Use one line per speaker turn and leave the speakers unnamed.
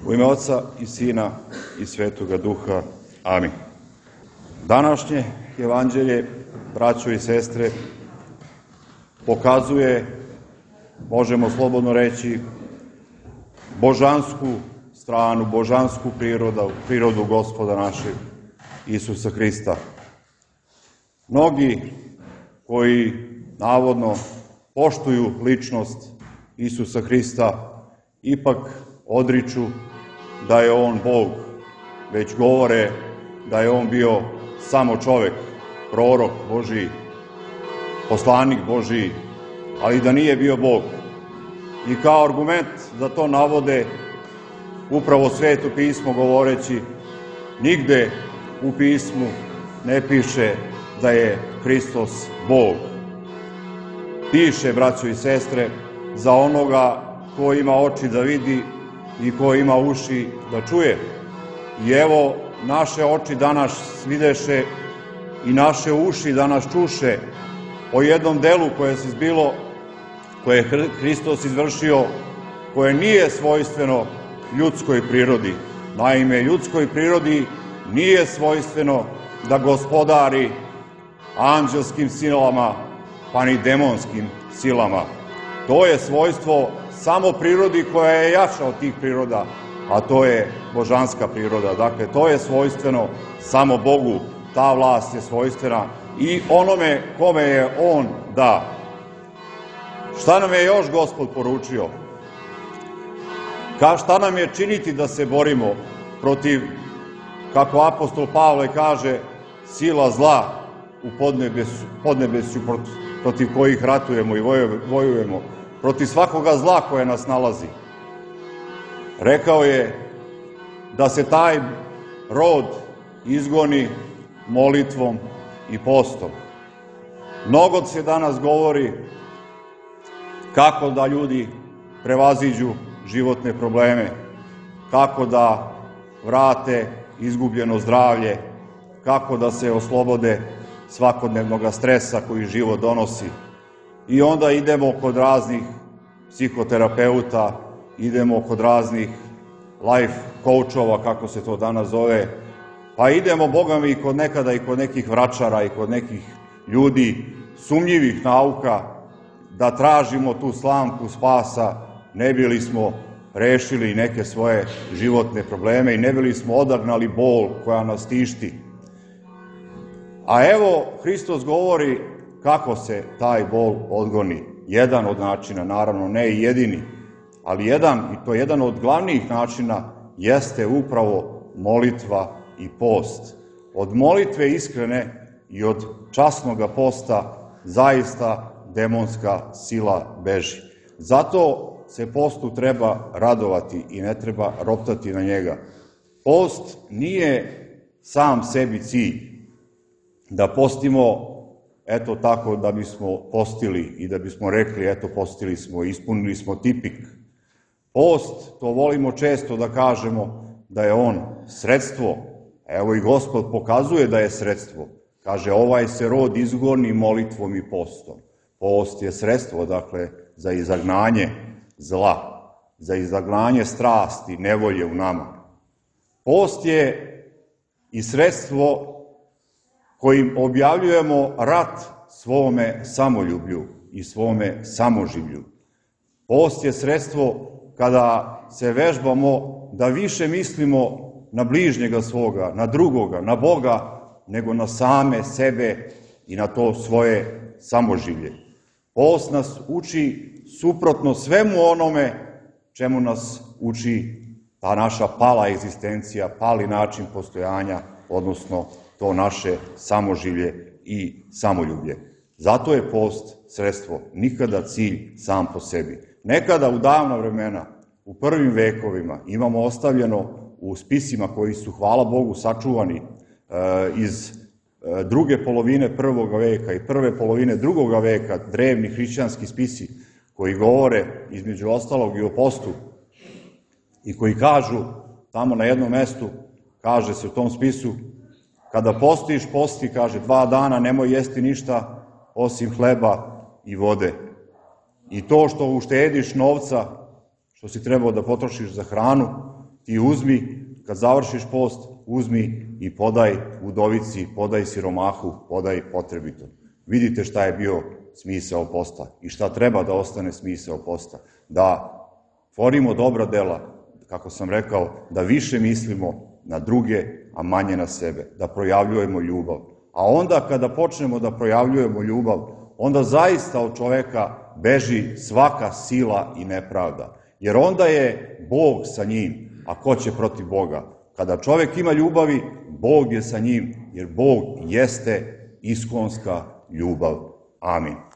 U ime Oca i Sina i Svetoga Duha. Amin. Današnje evanđelje, braćo i sestre, pokazuje, možemo slobodno reći, božansku stranu, božansku prirodu Gospoda našeg Isusa Hrista. Mnogi koji navodno poštuju ličnost Isusa Hrista ipak odriču da je on Bog, već govore da je on bio samo čovek, prorok Božiji, poslanik Božiji, ali da nije bio Bog. I kao argument za to navode upravo Sveto pismo, govoreći nigde u pismu ne piše da je Hristos Bog. Piše, braćo i sestre, za onoga ko ima oči da vidi i ko ima uši da čuje. I evo, naše oči danas videše i naše uši danas čuše o jednom delu koje se zbilo, koje je Hristos izvršio, koje nije svojstveno ljudskoj prirodi. Naime, ljudskoj prirodi nije svojstveno da gospodari anđelskim silama, pa ni demonskim silama. To je svojstvo samo prirodi koja je jača od tih priroda, a to je božanska priroda. Dakle, to je svojstveno samo Bogu. Ta vlast je svojstvena i onome kome je on da. Šta nam je još Gospod poručio? Šta nam je činiti da se borimo protiv, kako apostol Pavle kaže, sila zla u podnebesju protiv kojih ratujemo i vojujemo, protiv svakoga zla koje nas nalazi. Rekao je da se taj rod izgoni molitvom i postom. Mnogo se danas govori kako da ljudi prevaziđu životne probleme, kako da vrate izgubljeno zdravlje, kako da se oslobode svakodnevnog stresa koji život donosi. I onda idemo kod raznih psihoterapeuta, idemo kod raznih life coachova, kako se to danas zove, pa idemo, Boga mi, nekada i kod nekih vračara i kod nekih ljudi sumnjivih nauka, da tražimo tu slamku spasa, ne bili smo rešili neke svoje životne probleme i ne bili smo odagnali bol koja nas tišti. A evo, Hristos govori kako se taj bol odgoni. Jedan od načina, naravno ne i jedini, ali jedan od glavnih načina jeste upravo molitva i post. Od molitve iskrene i od časnoga posta zaista demonska sila beži. Zato se postu treba radovati i ne treba roptati na njega. Post nije sam sebi cilj. Da postimo eto tako da bismo postili i da bismo rekli eto postili smo, ispunili smo tipik. Post, to volimo često da kažemo da je on sredstvo. Evo i Gospod pokazuje da je sredstvo. Kaže, ovaj se rod izgoni molitvom i postom. Post je sredstvo, dakle, za izagnanje zla, za izagnanje strasti, nevolje u nama. Post je i sredstvo kojim objavljujemo rat svome samoljublju i svome samoživlju. Post je sredstvo kada se vežbamo da više mislimo na bližnjega svoga, na drugoga, na Boga, nego na same sebe i na to svoje samoživlje. Post nas uči suprotno svemu onome čemu nas uči ta naša pala egzistencija, pali način postojanja, odnosno to naše samoživlje i samoljublje. Zato je post sredstvo, nikada cilj sam po sebi. Nekada u davna vremena, u prvim vekovima, imamo ostavljeno u spisima koji su, hvala Bogu, sačuvani iz druge polovine prvog veka i prve polovine drugoga veka, drevni hrišćanski spisi koji govore između ostalog i o postu i koji kažu, tamo na jednom mestu, kaže se u tom spisu, kada postiš, posti, kaže, 2 dana nemoj jesti ništa osim hleba i vode. I to što uštediš novca, što si trebao da potrošiš za hranu, ti uzmi, kad završiš post, uzmi i podaj udovici, podaj siromahu, podaj potrebitom. Vidite šta je bio smisao posta i šta treba da ostane smisao posta. Da tvorimo dobra dela, kako sam rekao, da više mislimo na druge, a manje na sebe, da projavljujemo ljubav. A onda kada počnemo da projavljujemo ljubav, onda zaista od čoveka beži svaka sila i nepravda. Jer onda je Bog sa njim, a ko će protiv Boga? Kada čovek ima ljubavi, Bog je sa njim, jer Bog jeste iskonska ljubav. Amin.